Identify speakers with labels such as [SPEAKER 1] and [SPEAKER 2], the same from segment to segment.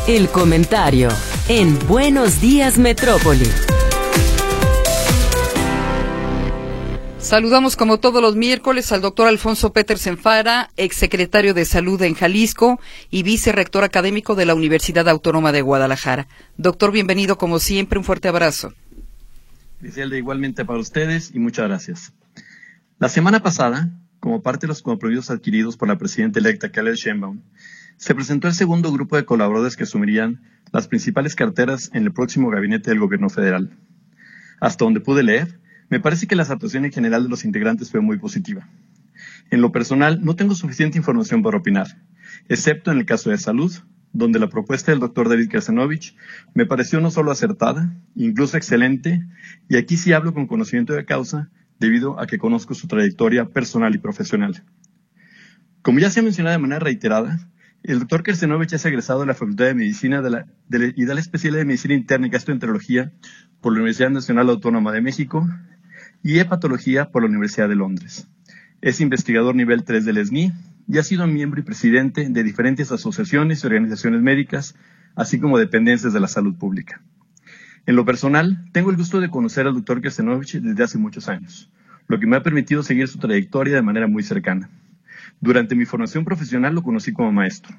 [SPEAKER 1] El comentario en Buenos Días Metrópoli.
[SPEAKER 2] Saludamos como todos los miércoles al doctor Alfonso Petersen Fara, exsecretario de Salud en Jalisco y vicerrector académico de la Universidad Autónoma de Guadalajara. Doctor, bienvenido como siempre, un fuerte abrazo.
[SPEAKER 3] Griselda, igualmente para ustedes y muchas gracias. La semana pasada, como parte de los compromisos adquiridos por la presidenta electa Claudia Sheinbaum, se presentó el segundo grupo de colaboradores que asumirían las principales carteras en el próximo gabinete del gobierno federal. Hasta donde pude leer, me parece que la aceptación en general de los integrantes fue muy positiva. En lo personal, no tengo suficiente información para opinar, excepto en el caso de salud, donde la propuesta del doctor David Krasnowicz me pareció no solo acertada, incluso excelente, y aquí sí hablo con conocimiento de causa, debido a que conozco su trayectoria personal y profesional. Como ya se ha mencionado de manera reiterada, el doctor Krasnowicz es egresado de la Facultad de Medicina y de la especialidad de Medicina Interna y Gastroenterología por la Universidad Nacional Autónoma de México y Hepatología por la Universidad de Londres. Es investigador nivel 3 del SNI y ha sido miembro y presidente de diferentes asociaciones y organizaciones médicas, así como dependencias de la salud pública. En lo personal, tengo el gusto de conocer al doctor Krasnowicz desde hace muchos años, lo que me ha permitido seguir su trayectoria de manera muy cercana. Durante mi formación profesional lo conocí como maestro.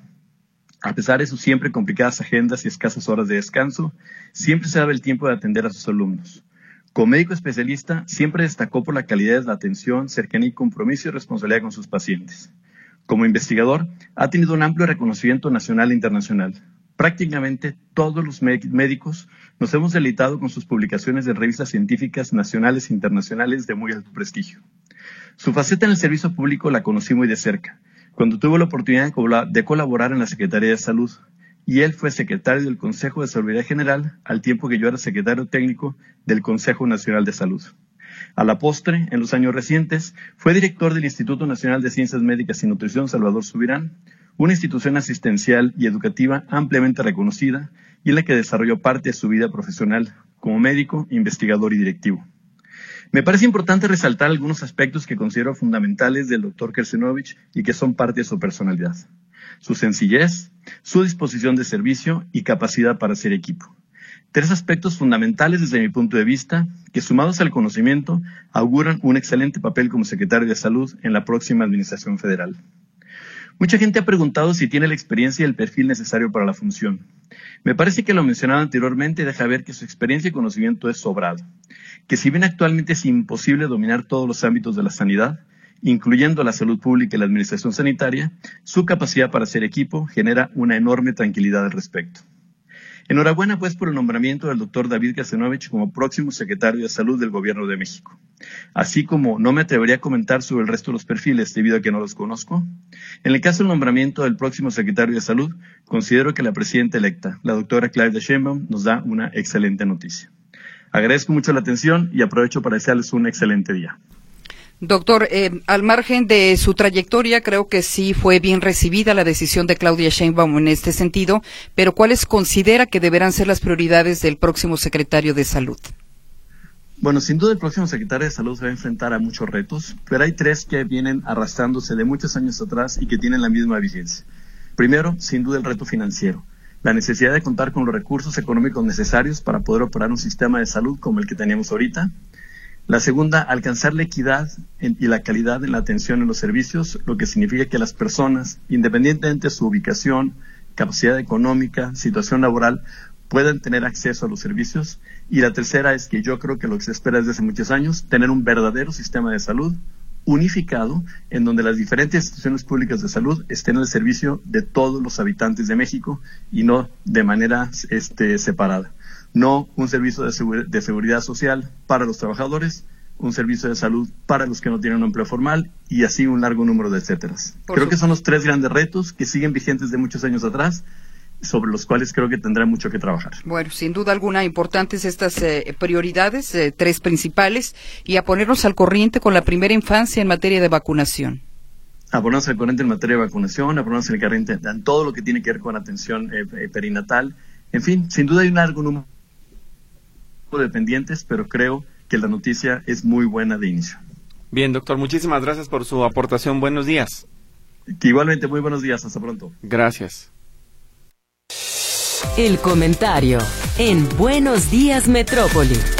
[SPEAKER 3] A pesar de sus siempre complicadas agendas y escasas horas de descanso, siempre se daba el tiempo de atender a sus alumnos. Como médico especialista, siempre destacó por la calidad de la atención, cercanía y compromiso y responsabilidad con sus pacientes. Como investigador, ha tenido un amplio reconocimiento nacional e internacional. Prácticamente todos los médicos nos hemos deleitado con sus publicaciones en revistas científicas nacionales e internacionales de muy alto prestigio. Su faceta en el servicio público la conocí muy de cerca, cuando tuve la oportunidad de colaborar en la Secretaría de Salud, y él fue secretario del Consejo de Seguridad General al tiempo que yo era secretario técnico del Consejo Nacional de Salud. A la postre, en los años recientes, fue director del Instituto Nacional de Ciencias Médicas y Nutrición Salvador Subirán, una institución asistencial y educativa ampliamente reconocida y en la que desarrolló parte de su vida profesional como médico, investigador y directivo. Me parece importante resaltar algunos aspectos que considero fundamentales del doctor Krasnowicz y que son parte de su personalidad: su sencillez, su disposición de servicio y capacidad para hacer equipo. Tres aspectos fundamentales desde mi punto de vista que, sumados al conocimiento, auguran un excelente papel como secretario de Salud en la próxima Administración Federal. Mucha gente ha preguntado si tiene la experiencia y el perfil necesario para la función. Me parece que lo mencionado anteriormente deja ver que su experiencia y conocimiento es sobrado, que si bien actualmente es imposible dominar todos los ámbitos de la sanidad, incluyendo la salud pública y la administración sanitaria, su capacidad para hacer equipo genera una enorme tranquilidad al respecto. Enhorabuena pues por el nombramiento del doctor David Krasnowicz como próximo secretario de Salud del Gobierno de México. Así como no me atrevería a comentar sobre el resto de los perfiles debido a que no los conozco, en el caso del nombramiento del próximo secretario de Salud, considero que la presidenta electa, la doctora Claudia Sheinbaum, nos da una excelente noticia. Agradezco mucho la atención y aprovecho para desearles un excelente día.
[SPEAKER 2] Doctor, al margen de su trayectoria, creo que sí fue bien recibida la decisión de Claudia Sheinbaum en este sentido, pero ¿cuáles considera que deberán ser las prioridades del próximo secretario de Salud?
[SPEAKER 3] Bueno, sin duda el próximo secretario de Salud se va a enfrentar a muchos retos, pero hay tres que vienen arrastrándose de muchos años atrás y que tienen la misma vigencia. Primero, sin duda el reto financiero, la necesidad de contar con los recursos económicos necesarios para poder operar un sistema de salud como el que tenemos ahorita. La segunda, alcanzar la equidad y la calidad en la atención en los servicios, lo que significa que las personas, independientemente de su ubicación, capacidad económica, situación laboral, puedan tener acceso a los servicios. Y la tercera es que yo creo que lo que se espera desde hace muchos años, tener un verdadero sistema de salud unificado, en donde las diferentes instituciones públicas de salud estén al servicio de todos los habitantes de México y no de manera separada. No un servicio de seguridad social para los trabajadores, un servicio de salud para los que no tienen un empleo formal y así un largo número de etcéteras. Creo que son los tres grandes retos que siguen vigentes de muchos años atrás, sobre los cuales creo que tendrá mucho que trabajar.
[SPEAKER 2] Bueno, sin duda alguna importantes estas prioridades, tres principales, y a ponernos al corriente con la primera infancia en materia de vacunación.
[SPEAKER 3] A ponernos al corriente en materia de vacunación, a ponernos al corriente en todo lo que tiene que ver con atención perinatal. En fin, sin duda hay un largo número de pendientes, pero creo que la noticia es muy buena de inicio.
[SPEAKER 4] Bien, doctor, muchísimas gracias por su aportación. Buenos días.
[SPEAKER 3] Igualmente, muy buenos días. Hasta pronto.
[SPEAKER 4] Gracias.
[SPEAKER 1] El comentario en Buenos Días Metrópoli.